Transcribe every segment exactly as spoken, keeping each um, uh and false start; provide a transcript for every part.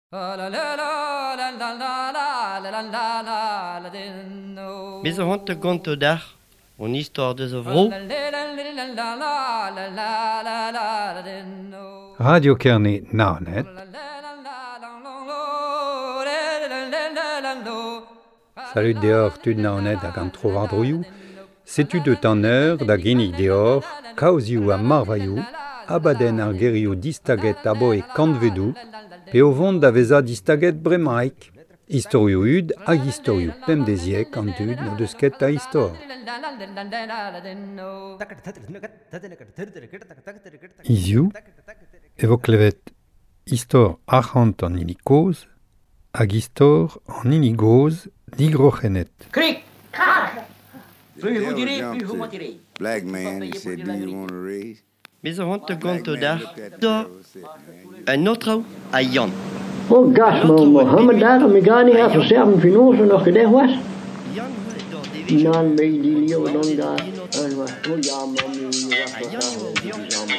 Mais on te compte d'art, une histoire de Zovro. Radio Kerné Naonet. Salut dehors, tu Naonet à quand trovar droyou. C'est-tu de tanneur da guinig dehors, causiou a marvaillou, abaden ar gerio distaget abo e kantvedou, pe o vont da veza distaget bremaik. Historio ud hag historio pemdeziek an dud na deus ket a histor. Iziou, evo klevet histor arc'hant an ilikoz, hag histor an inigoz digrochenet. Krik! Krak! Plus vous direz, plus vous mentirez. Black man, he said, do you want to raise? Mais on te compte d'art, un autre à Yann. Oh, gas, Mohammed daar, om ik gar niet even zeggen, van ons nog gedacht was. Dan ben je die leeuw, dan daar. En wat, oh ja, man, je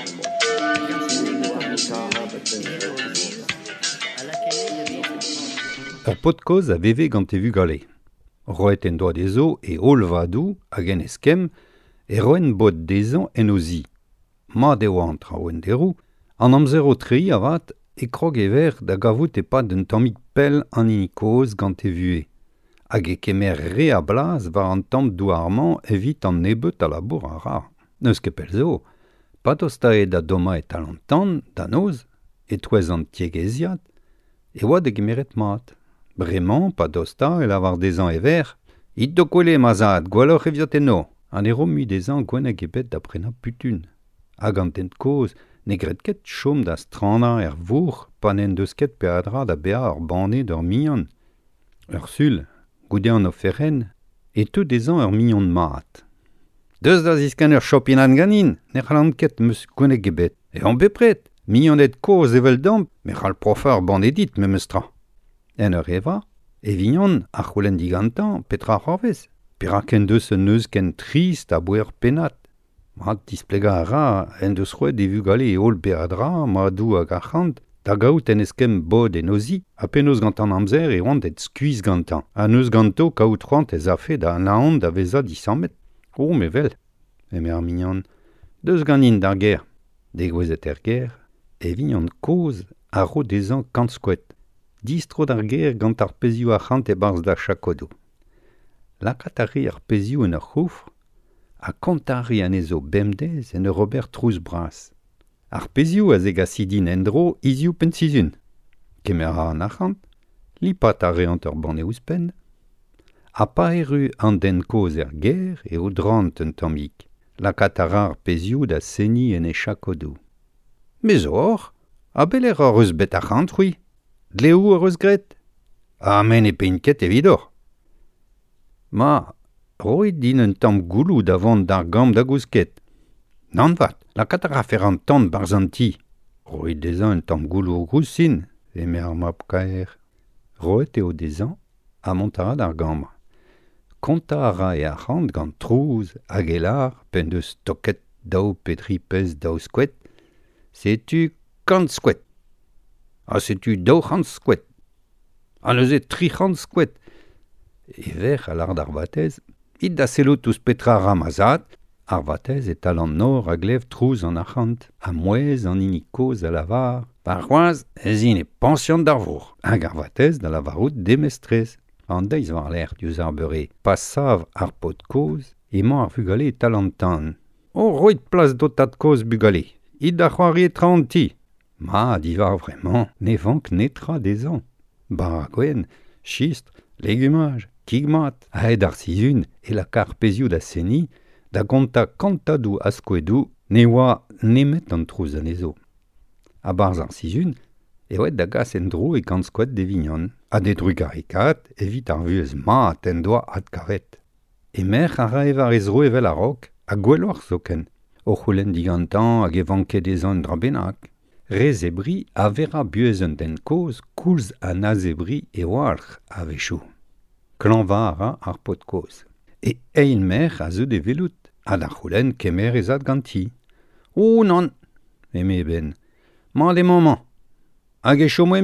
Ur podkoz a veve gant e vu gale. Roet en doa dezo e ol vadou hag en eskem e roen bod dezan en ozi. Ma de oa an traouen derou, an amzer o tri avat e krog e ver da gavout e pad un tammig pell an inikoz gant e vue. Hag e kemer re a blaz war an tamm douarman evit an nebeut a labour a ra. Neus ket pel zo, patosta e da doma e talantan, da noz, e touez an tiegeziat, e oa de gemeret mat. Bremañ, padosta e lavar dezan e ver, it do kole mazad, gwaloc'h e viot eno, an e rom mu dezan gwennek e bet da prena putun. Hag an tent koz, ne gret ket chom da strana er vour, panen deus ket pe adra da bea ur banne d'ur mignonn. Ur sul, goude an o ferren, e tout dezan ur mignonn mat. Deus da ziskan ur chopin an ganin, ne c'hallan ket meus gwennek e bet. E an bepret, mignonnet koz evel damp, me c'hal profa ur banne dit me meus tra. En ur eva, e vignon ar c'houlenn digantan petra c'horvez. Peraken deus un neus ken trist a bouer penat. Mat displega a ra en deus roet e vu gale e ol be a dra, ma dou hag ar c'hant, da gaout en eskem bod en ozi, a pen eus gantan amzer e oant et skuiz gantan. A neus ganto kaout roant ez afe da naon da veza disamet. O, me vel. E me ar mignon, deus ganin d'ar ger. Degwezet er ger, e vignon koz a ro dezan kant skouet. Distro d'ar ger gant ar pezioù a c'hant e barz da chakodo. Lakatari ar pezioù en ur c'houfr, a kontari an ezo bemdez en ur ober trous bras. Ar pezioù a zeg a sidin endro izioù pensizun. Kemer a an achant, li pat a reant ur banne ouzpen. A pa eru an den koz er ger e o drant un tammig. Lakatara ar pezioù da seni en e chakodo. Me zo or, a beler ar eus bet achant, oui. Dleou ur eus gret? A men e peint ket evidor. Ma, roit din un tamm goulou da vont d'ar gam da gousket. Nan vat, la katara fer an tant barzanti. Roit dezan un tamm goulou goussin, e me ar map kaer. Roet eo dezan, a montara d'ar gam. Konta a ra e ar c'hant gant trouz, hag elar, pen deus toket daou petri pez daou skouet. Setu kant skouet. A setu daou c'hant skouet. A neuze tri c'hant skouet. E ver a lar d'ar vatez, it da selo tous petra ramazat, ar vatez e talan nor a glev trouz an achant, a mouez an inikoz a lavar, par c'hoaz ez in e pension d'ar vour, hag ar vatez da lavarout demestrez. An deiz war l'air diouz ar beure, pas sav ar pot koz, e man ar vugale e talantan. O roit plas dotat koz bugale, it da c'hoari e traanti. Ma, divar vremañ, ne vank netra dezan. Bar a gwen, chistr, legumaj, kigmat, a ed ar sizun e la kar pezioù da seni, da gonta kantadou askouedou, ne oa nemet an trouz an ezo. A barz ar sizun, e oet da gas en dro e kant skouet de vignon, a de drugarikat evit ar vuez mat en doa ad karet. E mer a ra evar ezro evel a rok, a gwelloc'h zoken, o c'houlenn digantan hag e vanket ezan dra bennak. Re zebri a vera buezent den koz koulz an a zebri e oalc'h a vechou. Klan va a ra ar pot koz. E eil mer a zeud e velout, a da c'houlenn kemer ezad ganti. O non, eme ben, mat e maman. Hag e chomoemzi,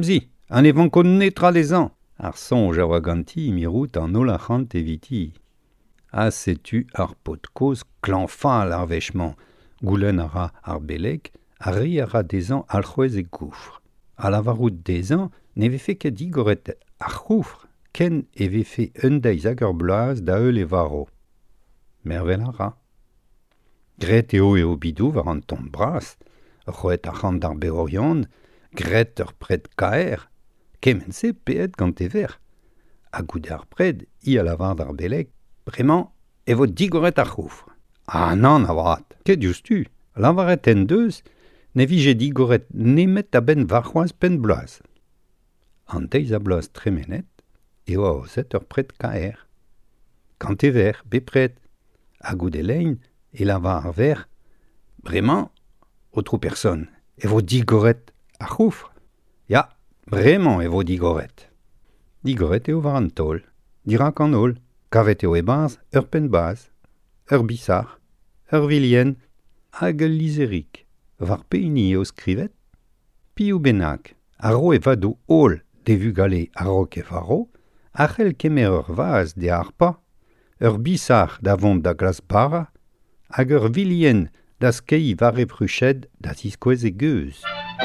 An evan kon netra dezan. Ar sonj a oa ganti mirout an olachant eviti. A setu ar pot koz klanfal ar vechman. Goulenn a ra ar beleg, a ri a ra dezan alc'hwez e goufr. A lavarout dezan, ne vefe ket digoret ar goufr, ken e vefe un deiz hag ur bloaz da eul e varo. Mervel a ra. Gret eo eo bidou war an ton bras, roet ar c'hant d'ar beorion, gret ur pred kaer, kemense peet gant e ver. A goude ar pred, i a lavar d'ar beleg, bremañ, e vo digoret ar goufr. Ah nan, avrat, ket justu, lavaret en deus, ne vije digoret nemet a ben varc'hoaz pen bloaz. An deiz a bloaz tremenet, eo a ozet ur pred kaer. Kant e ver, bepred, a goude lein, e lavar ar ver, bremañ, o tro person, e vo digoret ar goufr. Ya, bremañ e vo digoret. Digoret eo war an tol, dirak an ol, kavet eo e baz, ur pen baz, ur bisar, ur vilien, hag ul lizerik, war peini eo skrivet, pi ou bennak, a ro e vado ol devu gale a rok e varo, a c'hell kemer ur vaz de arpa, ur bisar da vont da glas bara, hag ur vilien da skei var e pruched da ziskoez e geuz.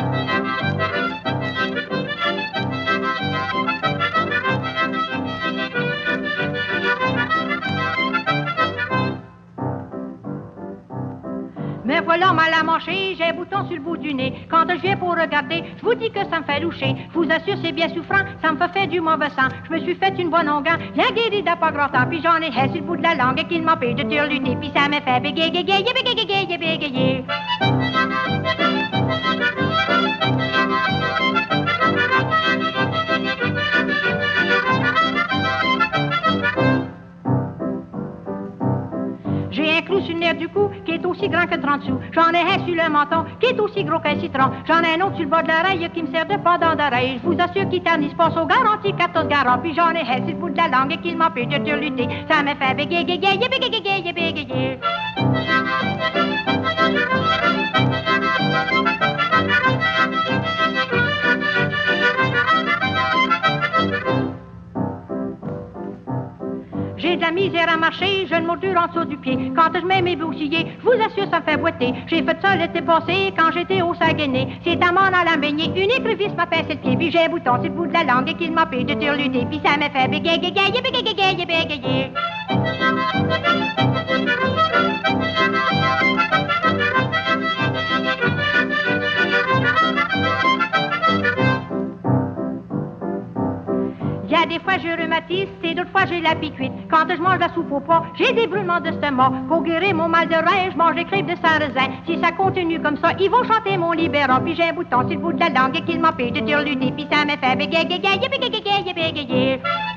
Me voilà mal à manger, j'ai un bouton sur le bout du nez. Quand je viens pour regarder, je vous dis que ça me fait loucher. Je vous assure, c'est bien souffrant, ça me fait faire du mauvais sang. Je me suis fait une bonne onguent, bien guéri d'à pas grand temps. Puis j'en ai hais sur le bout de la langue et qu'il m'empêche de turluter. Puis ça me fait bégayer, bégayer, bégayer, bégayer. J'ai un clou sur le nerf du cou qui est aussi grand que trente sous. J'en ai un sur le menton qui est aussi gros qu'un citron. J'en ai un autre sur le bas de l'oreille qui me sert de pendant d'oreille. Je vous assure qu'il ternisse pas au garanti quatorze garants. Puis j'en ai un sur le bout de la langue et qu'il m'empêche de turluter. Ça me fait bégayer, bégayer, bégayer, bégayer. J'ai de la misère à marcher, je ne m'ordure en dessous du pied. Quand je mets mes boucliers, je vous assure, ça me fait boiter. J'ai fait ça l'été passé quand j'étais au Saguenay. C'est à m'en allant baigner, une écrevisse m'a pincé le pied. Puis j'ai un bouton sur le bout de la langue et qu'il m'empêche de turluter. Puis ça me fait bégayer, bégayer, bégayer, bégayer. Il y a des fois je rhumatise, et d'autres fois j'ai la piquite. Quand je mange la soupe au pois, j'ai des brûlements d'estomac. Pour guérir mon mal de rein, je mange des crêpes de sarrasin. Si ça continue comme ça, ils vont chanter mon libérant. Puis j'ai un bouton sur le bout de la langue et qu'il m'empêche de turluter. Puis ça me fait bégayer, bégayer, bégayer, bégayer.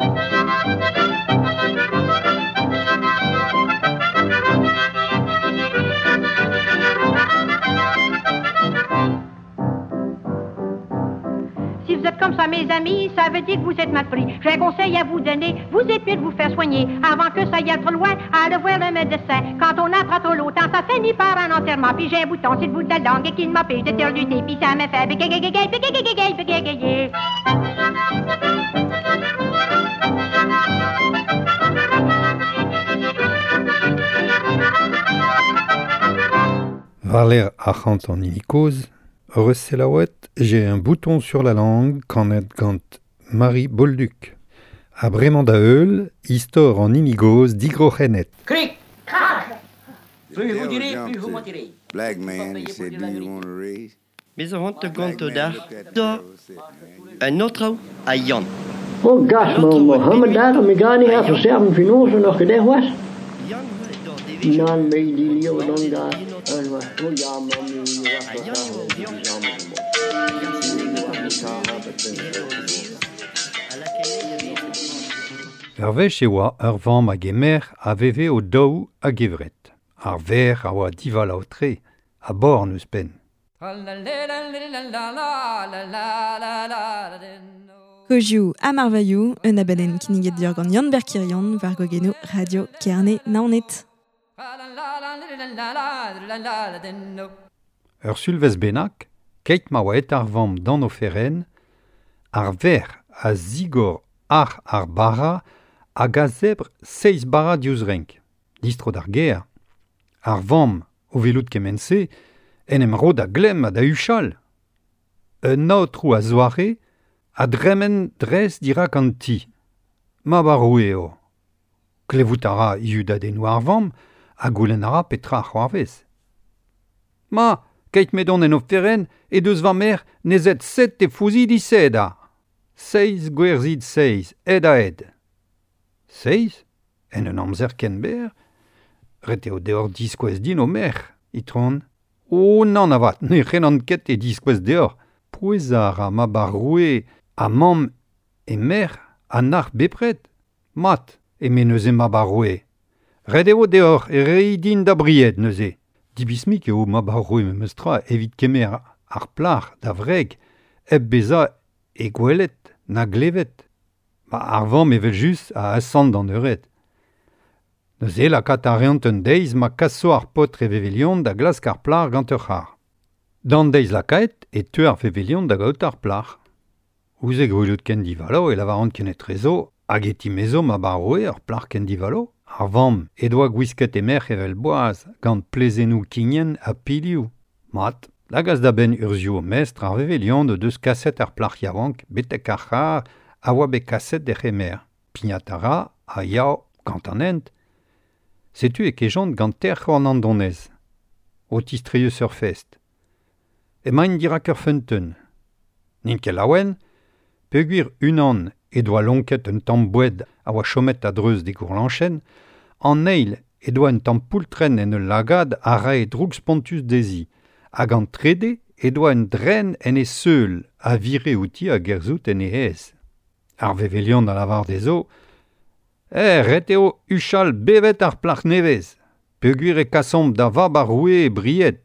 Si vous êtes comme ça, mes amis, ça veut dire que vous êtes mal pris. J'ai un conseil à vous donner, vous êtes mieux de vous faire soigner. Avant que ça y aille trop loin, allez voir le médecin. Quand on apprend trop longtemps, ça finit par un enterrement. Puis j'ai un bouton sur le bout de la langue et qu'il m'empêche de turluter. Puis ça me fait bégayer, bégayer, bégayer, bégayer. Valer achant en inicose, Recelaouet, j'ai un bouton sur la langue quand est gant Marie Bolduc. A bremañ da eul, istor en inigose digrochenet. Cric! Crac! Plus vous direz, plus vous mentirez. Black man, he said, do you want to raise? Mais on te compte da, da, un autre a Jan. Oh, gas, maar Mohammed daar, om ik ga niet even sterven van ons nog gedacht was. Dan ben je die leeuw dan daar. En wat, oh ja, man, je Ur vech e oa ur vamm hag e mer a veve o daou a gevret. Ar ver a oa dival ao tre, a bor neus pen. Kojiou a marvaiou, un abaden kiniget dior gant Yann Berkirion, var gogeno radio kerne naonet. Ur sulvez bennak, keit ma oa et ar vamm dan o ferren, ar ver a zigor ar ar bara hag a zebr seiz bara diouzrenk. Distro d'ar ger. Ar vamm o velout kemense en em ro da glem a da huchal. Un naotrou a zoare a dremen dres dirak an ti. Ma baroue eo. Klevout ara iu da denou ar vamm a goulenn ara petra ar c'hoarvez. Ma, keit medon en o ferren e deus va mer nezet set e fouzi dised a. Seiz gwerzid seiz, ed a ed. Seiz, en un amzer ken ber, rete o deor diskwez din o mer, itron. O nan avat, ne renan ket e diskwez deor. Pouezar a ma baroue a mam e mer a nar bepret. Mat, e me neuze ma baroue. Red eo deor e rei din da bried neuze. Dibismik eo ma baroue me meustra evit kemer ar plar da vreg eb beza e gwelet na glevet. Ma ar vamm evel just a asant d'an euret. Neuze la kat a reont un deiz ma kasso ar pot revevelion da glask ar plar gant ur c'har. Dan deiz la kaet e teu ar vevelion da gaout ar plar. Ouze gwelout ken divalo e lavarant kenet rezo hag eti mezo ma baroue ar plar ken divalo. Ar vamm e doa gwisket e mer evel boaz gant plezenou kinien a pilioù. Mat, lagaz da ben urzioù o mestr ar vevelion de deus kaset ar plar yaouank betek ar c'har a oa bet kaset d'e c'hemer. Pignatara a yao gant an ent. Setu e kejont gant ter c'horn an donez. O tistreieux surfest. E main dirak ur fenteun. Nin ket laouen, peogwir unan e doa lonket un tamm boued a oa chomet a dreuz de gourlanchen, an eil e doa un tamm poultren en ul lagad a rae droug spontus dezi, hag an trede e doa un dren en e seul a vire outi a gerzout en e hez. Ar vevelion da lavar de zo, e ret eo huchal bevet ar plar nevez, peogwir e kasomp da va baroue e bried.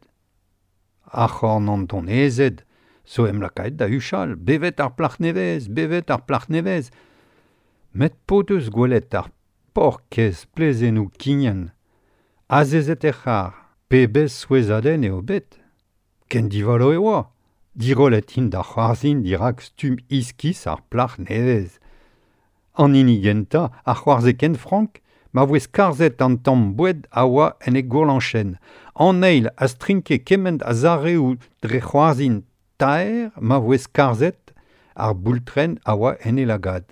A c'horn an donezed, so em lakaet da huchal, bevet ar plar nevez, bevet ar plar nevez. Met po deus gwelet ar porkez plezenou kinien. Azezet e c'har, pebez souezaden eo bet. Ken divalo e oa. Dirolet in da c'hoarzin dirak stum iskis ar plar nevez. An inigenta ar c'hoarze ken frank, ma vouez karzet an tamm boued a oa en e gourlanchen. An eil a strinke kement a zareou dre c'hoarzin taer ma vouez karzet ar boultren a oa en e lagad.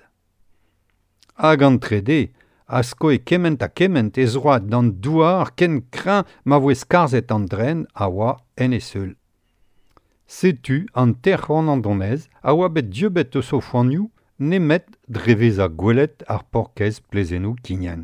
Hag an trede, a sko e kement a kement ez road d'an douar ken krin ma vouez karzet an dren a oa en e seul. Setu an ter c'horn an donez a oa bet diebet eus o foanioù nemet drevez a gwelet ar porkez plezenou kinien.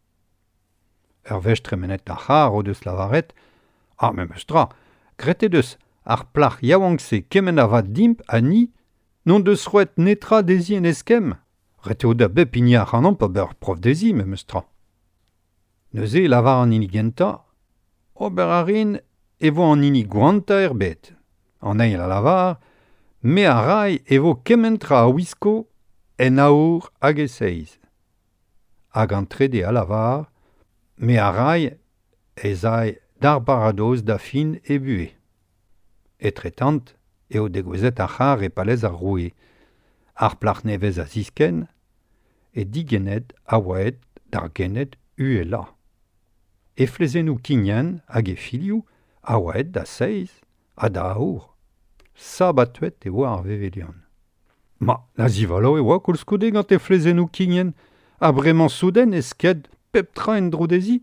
Ur vech tremenet ar c'har o deus lavaret, ah me meustra, grete deus ar plar yaouankse kemen a va dimp a ni, non deus roet netra dezi en eskem. Rete o da bep inia ar an pa beur prof dezi me meustra. Neuze lavar an inigenta, ober a rin e vo an ini gwanta er bet. An eil a lavar, me a rai e vo kementra a wisko en aour hag e seiz. Hag an trede a lavar, me a rai e zai d'ar baradoz da fin e bue. Etretant, eo degwezet ar c'har e palez ar roue, ar plar nevez a zisken, e digenet a oaet d'ar genet u e la. E flezenou kinien hag e filioù a oaet da seiz a da aour. Sa batuet e oa ar vevelion. Ma, la zivalo e oa koulskoude gant e flezenou kinien, a bremañ souden e sked pep tra en drodezi.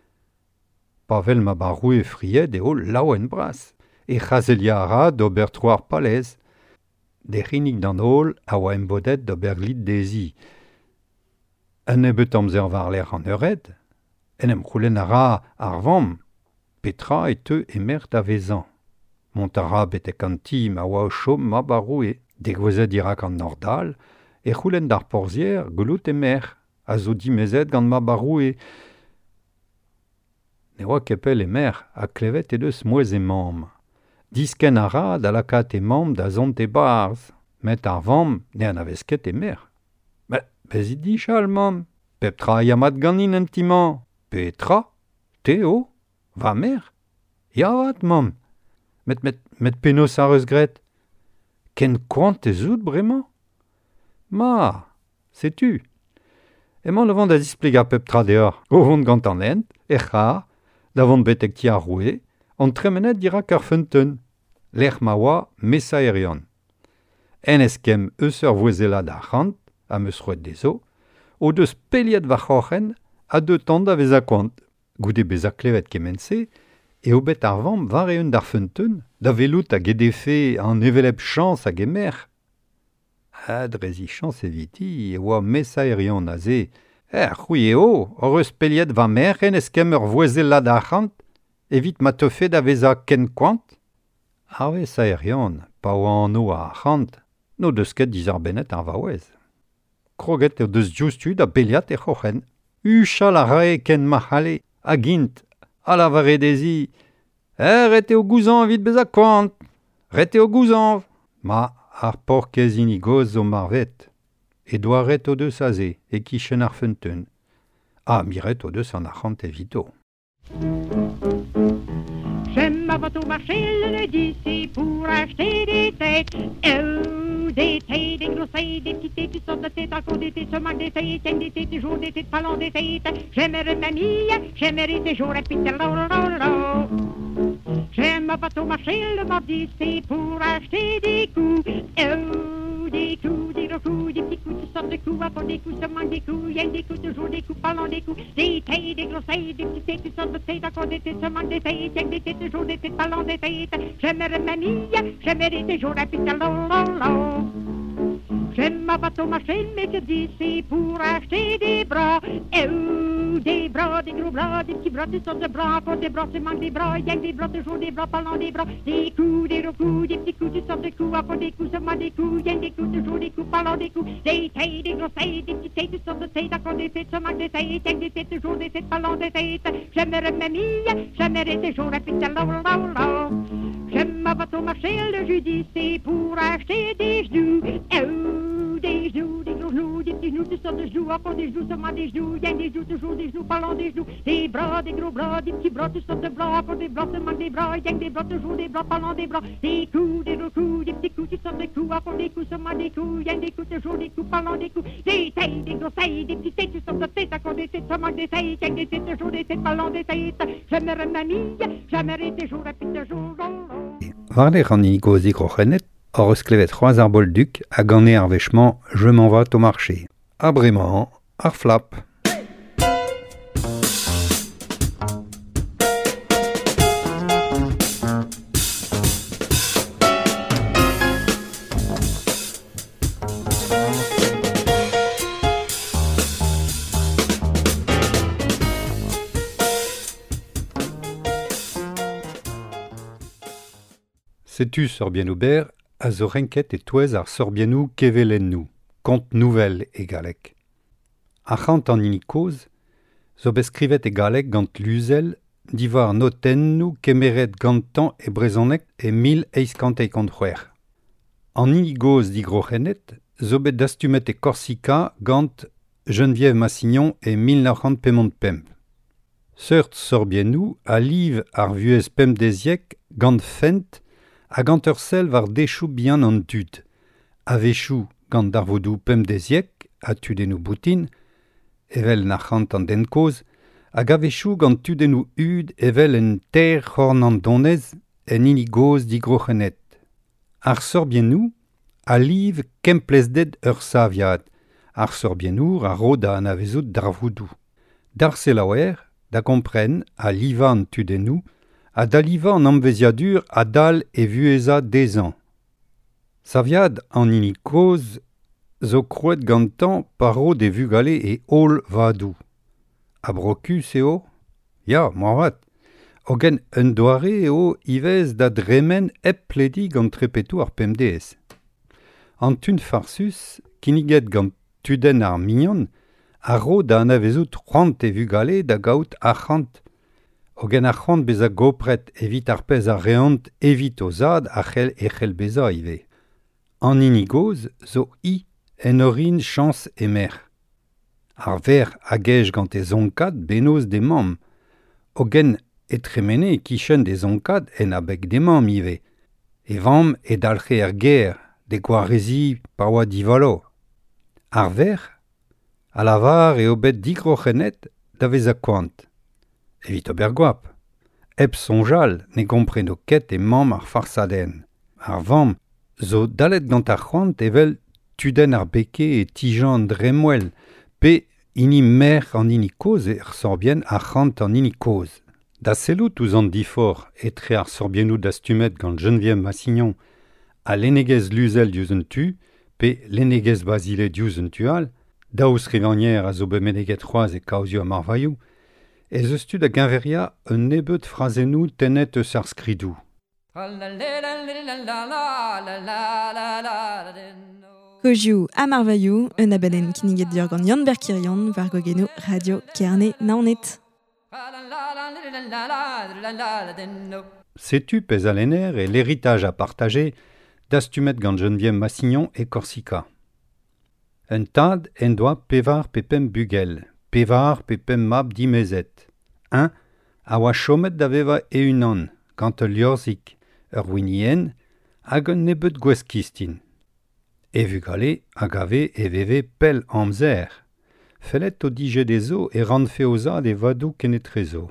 Pavel ma baroue fried eo laouen bras, e c'hazelia ara d'ober troar palez. De c'hinnig d'an hol a oa embodet d'ober glid dezi. En ebet amzer war l'er an eured, en em c'houlenn ara ar vamm, petra e teu e mert a vezan. Montara betek an ti ma oa o chom ma baroue, degwezet irak an nordal, e c'houlenn d'ar porzier goulout e mer, a zo dimezet gant ma baroue. Ne oa kepel e mer a klevet e deus mouez e mamm. Disken a ra da lakat e mamm da zont e barz, met ar vamm ne an avezket e mer. Me, bezit di chal, mamm, pep tra yamat ganin en timan. Petra, te o, va mer. Ya vat, mamm. Met, met, met penaos ar eus gret. Ken kwant e zout bremañ? Ma, sais-tu? Et mon levant da displega pep tradeor, o vont gant an lent, e c'ha, da vont betek ti a roue, on tremenet dira kar fenten, l'er ma oa mesa erion. En eskem eus ur voezela da c'hant, a meus roet dezo, o deus peliet va c'hoc'hen, a deux tand da vez a kwant, goude bez a klevet kemense, e o bet ar vamm var eun d'ar fenten, da velout a gedefe an evelep chans a gemer. Ha, drezi chans eviti, e oa mesa erion a ze, er, c'hwi eo, hor eus peliet va mer en eskem ur voezela da c'hant, evit ma teufet da vez a ken kwant? Ar vez a erion, pa oa an o a c'hant, no deus ket dizar bennet ar vaouez. Kroget eo deus justu da beliat e c'hoc'hen. Uchal a rae ken ma c'hale, a gint, a la varedezi. Eh, rete o gouzan evit bez a kwant. Rete o gouzan. Ma, ar porkez inigoz zo marvet. E doa ret o deus a ze, e kichen ar fenten. Ah, miret o deus an arc'hant evito. Je m'en vais au marché le lundi pour acheter des têtes. Oh, des têtes, des grosses têtes, des petites têtes, toutes sortes de têtes, encore des têtes, seulement des têtes, des têtes, des jours, des têtes, ballons, des têtes. J'aimerais ma mie, j'aimerais des jours, et puis de l'eau, je m'en vais au marché le mardi pour acheter des coups. Oh, des coups, des gros coups, des petits coups, toutes sortes de coups, encore des coups, seulement des coups, il y a des coups, toujours des coups, ballons, des coups, des têtes, des grosses têtes, des petites têtes, toutes sortes de têtes, encore des têtes, seulement des têtes, il y a des têtes, toujours des têtes, ballons, des têtes. J'aimerais ma mie, j'aimerais des jours, et puis de l'eau, je m'en vais au marché le mercredi pour acheter des bras. Oh, des bras, des gros bras, des petits bras, toutes sortes de bras, encore des bras, seulement des bras, il y a des bras, toujours des bras, parlant des bras, des coups, des gros coups, des petits coups, toutes sortes de coups, encore des coups, seulement des coups, il y a des coups, toujours des coups, parlant des coups, des tailles, des grosses tailles, des petites tailles, toutes sortes de tailles, encore des têtes, seulement des tailles, il y a des têtes, toujours des têtes, parlant des têtes. J'aimerais ma mie, j'aimerais des jours, et puis de l'eau, je m'en vais au marché le jeudi pour acheter des genoux. Oh, des genoux, des gros genoux, des petits genoux, toutes sortes de genoux, encore des genoux, seulement des genoux, il y a des genoux, toujours des genoux, parlant des genoux, des bras, des gros bras, des petits bras, toutes sortes de bras, encore des bras, seulement des bras, il y a des bras, toujours des bras, parlant des bras, des coups, des gros coups, des petits coups, toutes sortes de coups, encore des coups, seulement des coups, il y a des coups, toujours des coups, parlant des coups, des tailles, des grosses tailles, des petites tailles, toutes sortes de têtes, encore des têtes, seulement des tailles, il y a des têtes, toujours des têtes, parlant des têtes. J'aimerais ma mie, j'aimerais des jours, et puis des jours, Varler an inigo zikrochenet, hor eus klevet c'hoaz ar bolduk a gane ar vechman je m'en vat au marché. A bremañ, ar flap. Sais-tu, Sorbiennou Ber, a zo renket e touez ar Sorbiennou kevelennou, kont nouvel e galek. Achant an inikoz, zo beskrivet e galek gant luzel, divar notennou kemeret gantan e brezonek e mil eiskant e kont c'hwer. An inigoz digrochenet, zo bet dastumet e Korsika gant Geneviève Massignon e mil neuf pemont pemp. Seurt Sorbiennou a liv ar vuez pemp deziek gant fent a gant ur sel var dechou bihan an tud. A vechou gant darvodou pem deziek, a tudennou boutin, evel nachant an den koz, hag a vechou gant tudennou ud evel en ter c'horn an donez en inigoz digrochenet. Ar Sorbiennou a liv kemplezdet ur saviad, ar Sorbiennou a roda an avezout darvodou. Dar selaouer, da kompren a liva an tudennou, a daliva an amveziadur a dal e vueza dezan. Saviad an inikoz zo krouet gantan paro de vugale e hol vadou. A brokus eo? Ya, moavat. Ogen un doare eo ivez da dremen ep pledi gant trepetou ar pemdeez. An tun farsus, kiniget gant tuden ar mignon, a ro da an avezout c'hant e vugale da gaout achant. Ogen ar c'hant bez a gopret evit ar pez ar reont evit o zad a c'hel e c'hel beza ive. An inigoz zo i en orin chans e mer. Ar ver a gej gant e zonkad benoz de mam. Ogen e tremene kichen de zonkad en a beg de mam ive. E vam e dalche er ger, de gwarezi pa oa divalo. Ar ver, a lavar e obet digrochenet da vez a quant. Evit ober gwap. Eb sonjal ne gompreno ket e mamm ar farsaden. Ar vamm, zo dalet gant ar c'hoant evel tuden ar beke e tijan dremwel, pe ini mer an ini koz e ar sorbien ar c'hoant an ini koz. Da selout ouzan difor etre ar sorbienout da stumet gant Geneviève Massignon a l'enegez luzel diouzun tu, pe l'enegez basile diouzun tual, daous rivanier a zo bemeneget c'hoaz e kaozio a marvaillou, e ze stud a ginveria un nebeut frazenou tenet eus ar skridou. Kojiou a marvaillou, un abelen kiniget dior gant Yann Berkirian war gogeno Radio Kerne naonet. Setu pez a lener et l'héritage à partager d'astumet gant Geneviève Massignon et Corsica. Un tad en doa pevar pepem bugel, pevar pepem mab dimezet. Un, a oa chomet da veva e unan, gant ul liorzik, ur winien, hag un nebeut gweskistin. E vugale, hag ave e veve pel amzer, fellet o dije des eaux e rand feozad e vadou kenetrezo.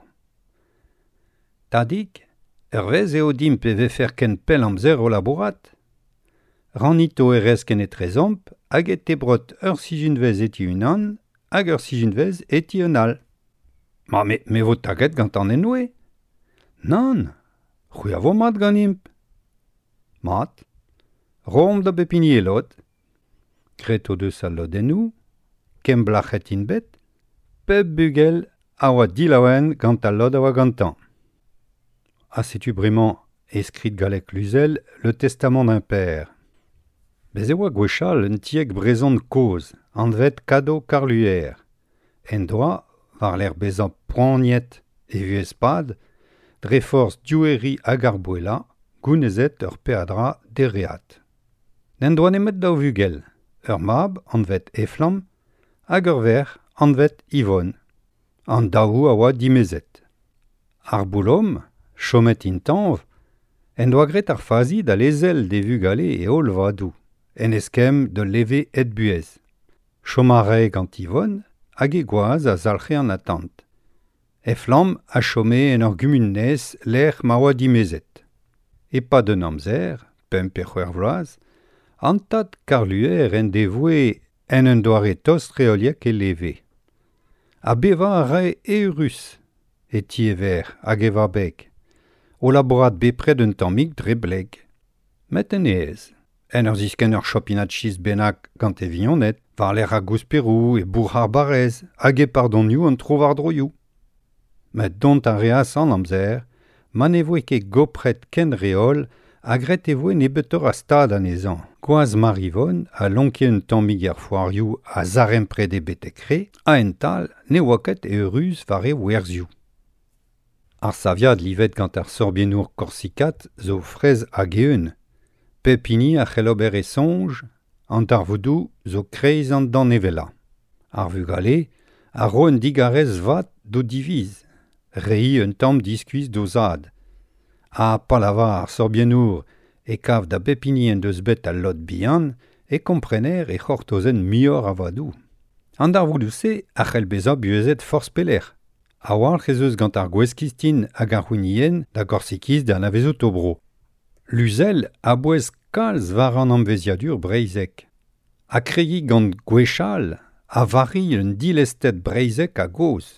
Tadik, ur vez eo dim pe vefer ken pel amzer o labourat, ranito e rez kenetrezomp, hag et tebrot ur sijunvez eti unan, hag ur sijunvez eti un al. Ma me, me vo taget gant an enoue? Nan, c'hwi a vo mat gant imp. Mat, rom da bepini elot, kreto deus al lot enou, kem blachet in bet, pep bugel a oa dilaouen gant al lot a oa gantan. A setu bremañ eskrit galek luzel le testament d'un père. Bez e oa gwechal un tieg brezon koz, an vet kado karluer. En doa, var l'er bezan poaniet e vu espad, dre forz dioueri hag ar bouela, gounezet ur peadra dereat. N'en doa nemet daou vugel, ur mab an vet eflam, hag ur ver an vet ivon, an daou a oa dimezet. Ar boulom, chomet in tanv, en doa gret ar fazi da lezel de vugale e ol vadou, en eskem de leve et buez. Chomare gant ivon, hag e gwaz a zalc'he an atant. E flam a chome en ur gumunez l'er ma oa dimezet. E pa d'un amzer, pem pe c'hwer vloaz, an tad karluer en devoe en un doare tost reoliek e leve. A beva a re e urus, e ti e ver hag e va beg, o labourat bepred un tammig dre bleg. Met en eez, en ur zisken ur chopinat chiz benak gant e vionet, var l'er a gousperou e bour ar barez, hag e pardonioù an trov ar droioù. Met dont a reas an amzer, man e voe ket gopret ken reol, hag ret e voe nebetor a stad an ezan. Gwaz marivon a lonke un tammig ar foarioù a zarem pred e betekre, a en tal ne oaket e euruz var e werzioù. Ar saviad livet gant ar sorbienour korsikat zo frez hag eun. Pepini a c'helober e sonj, an tar voudou zo kreiz an dan evela. Ar vugale, a ro un digarez vat do diviz, rei un tamm diskuiz do zad. A palava ar sorbienour e kav da pepini en deus bet al lot bihan, e komprener e c'hortozen mior a vadou. An dar voudou se a c'hel beza buezet forz peler. A war c'hezeus gant ar gweskistin hag ar c'hwinien da korsikiz da navezo tobro. Luzel a bouez kalz war an amveziadur breizek. A kregi gant gwechal a vari un dilestet breizek a goz.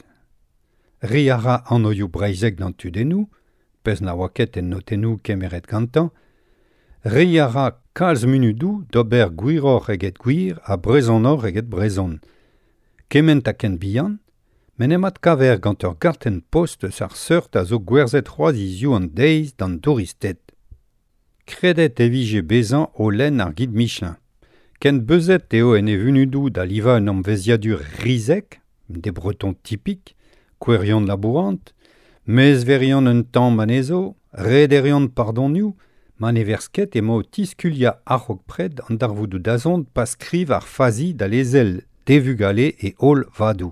Ri ara an oioù breizek d'an tudenou, pez na waket en notenou kemeret gantan, ri ara kalz munudou d'ober gwiror eget gwir a brezonor eget brezon. Kement a ken bihan, men emat kaver gant ur garten post eus ar seurt a zo gwerzet c'hoazizioù an deiz d'an doristet. Kredet e vije bezan o len ar guide Michelin. Ken beuzet eo en e vunudou da liva un amveziadur rizek, de breton tipik, kouerion labourant, mez verion un tamm manezo, rederion pardonioù, man e versket e mo tiskulia arrok pred an dar voudou dazont pas skriv ar fazi da lezel devugale e ol vadou.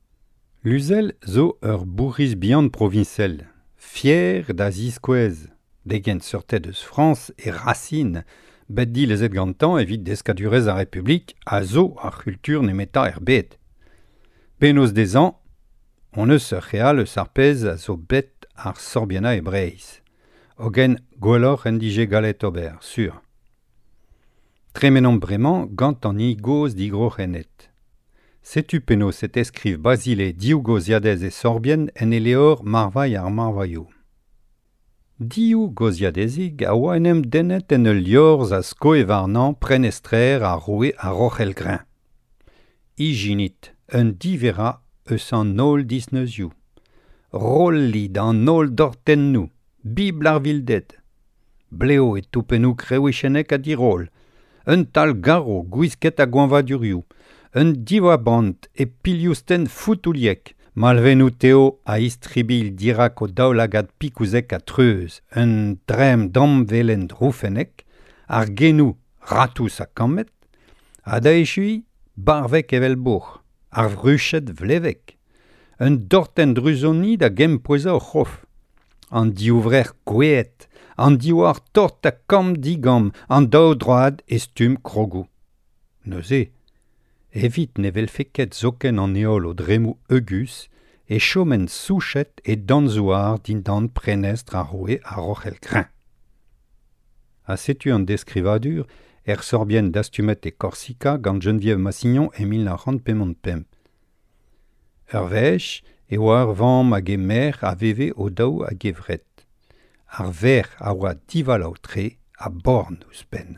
Luzel zo ur bourriz bihan provincel, fier da ziskouez, degen surtet eus France e racine, Bet di lezet gantan evit deskadurez a Republik a zo ar kultur nemeta er bet. Penaos dezan, on eus ur real eus ar pez a zo bet ar sorbiena e Breizh. Ogen gwelloc'h en dije galet ober, sur. Tremenon bremañ gant an i goz digroc'henet. Setu penaos et eskriv Basile diou goziadez e sorbien en eleor marvailh ar marvailhoù. Diou goziadezig a oa enem dennet en ul liorz a sko e varnan prenestrer a roue a roc'helgrin. Iginit, un divera eus an nol disneuzioù. Rollid an nol dortennou, bibl ar vildet. Bleo et toupenou krewichennek a dirol. Un tal garo gwisket a goanvadurioù. Un divabant e piliosten foutouliek. Malvenou teo a istribil dirak o daoulagad pikouzek a treuz. Un drem damvelen droufennek. Ar genou ratous a kamet. A da echui barvek evel bourg. Ar vruchet vlevek. Un dorten druzonid a gempoeza o c'hof. An diouvrer gweet. An diwar tort a kam digam. An dao droad estum krogou. Neuze. Evit nevel feket zoken an eol o dremou eugus e chomen souchet e danzouar din dan prenestre a roue a roc'helgrin. A setu an deskrivadur er sorbien d'Astumet e Corsica gant Geneviève Massignon e mil na c'hant pemont pemp. Ur vech e oa ur vamm hag e mer a veve o daou hag e vret. Ar ver a oa divalaou tre a born ouzhpenn.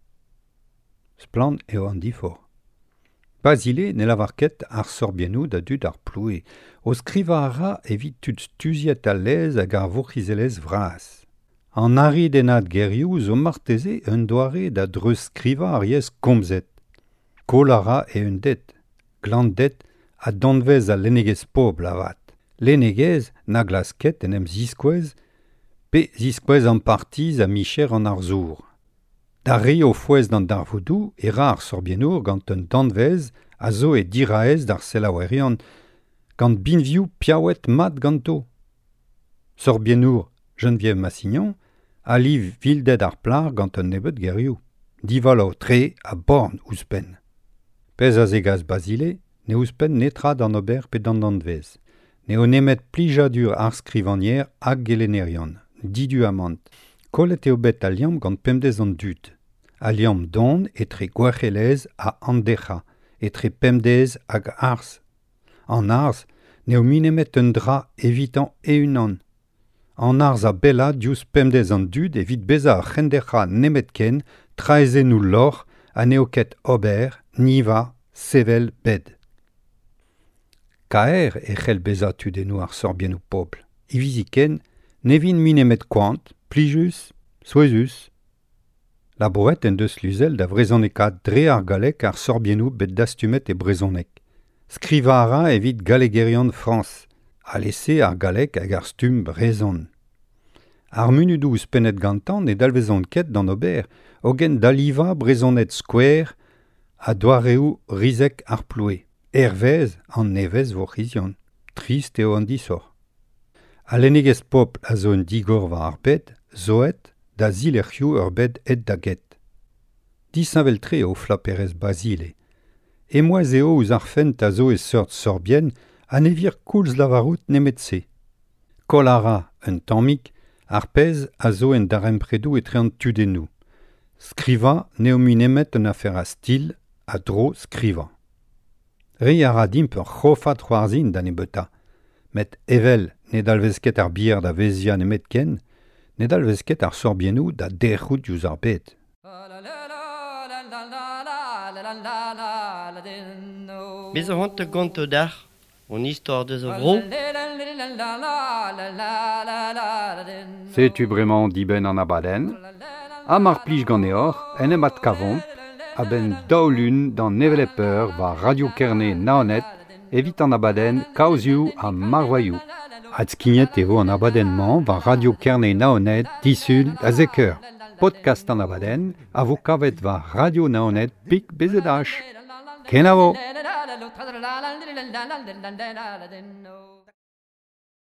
Splant eo an difor. Basile ne lavarket ar sorbiennoù da dud ar ploue. O skriva a ra evit tud stuziet a lez hag ar vourcizelez vras. An ari denad gerioù zo marteze un doare da dreuz skriva ar yez komzet. Kol a ra e un det, glandet a danvez a lenegez pobl avat. Lenegez na glasket en em ziskouez, pe ziskouez an partiz a micher an ar zour. Da re o fouez d'an darvoudou e ra ar sorbiennour gant un danvez a zo e diraez d'ar selaouerian gant binvioù piaouet mat ganto. Sorbiennour Geneviève Massignon a liv vildet ar plar gant un nebet gerioù. Divalaou tre a born ouzhpenn. Pez a zegaz Basile, ne ouzhpenn netra d'an ober pe d'an danvez. Ne o nemet plijadur ar skrivanier hag gelenerian, didu amant. Kollet eo bet a liam gant pemdez an dud. A liam don etre gwachelez a andecha, etre pemdez hag ars. An ars, ne o minemet un dra evitant e unan. An ars a bella diouz pemdez an dud evit beza a c'hendecha nemet ken, traezenou lor, a neoket ober, niva, sevel bed. Kaer e c'hell beza tudennou ar sorbiennoù pobl. Iviziken, nevin minemet kwant, plijus, souezus. La brouet en deus luzel da vrezonekat dre ar galek ar sorbiennoù bet d'Astumet e brezonek. Skriva a ra evit galegerian France, a lese ar galek hag ar stum brezon. Ar munudou ouzhpennet gantan ne dalvezon ket d'an ober, ogen daliva brezonet skouer a doareoù rizek ar ploue. Hervez an nevez vourcizion. Trist eo an disor. A lenegez popl a zo un digor va ar bed, zoet da zilerc'hioù ur bed et da get. Disavel tre o flaperez Basile. E moaz eo ouz ar fent a zo e seurt sorbien a nevir koulz lavarout nemet se. Kol a ra un tammik, ar pez a zo en darempredou etre an tudennou. Skriva ne o minemet un afer a stil a dro skriva. Re a ra dimp ur c'hofat c'hoarzin da nebeta. Met evel ne dalvezket ar bier da vezia nemet ken, ne dalvezket ar sorbiennoù da derc'hout diouz ar bet. Bez o hant gant o dar, on istor deus o vro. Setu bremañ diben an abadenn, a mar plij gant eoc'h, en em at kavont, a ben daoulun d'an nevelepeur va Radio Kerne naonet, evit an abadenn kaouzioù a marvailhoù. Ad skignet e vo an abadennement va Radio Kerne naonet disul a zekeur. Podcast an abadenn a vo kavet va Radio naonet pik bezedach. Ken a vo!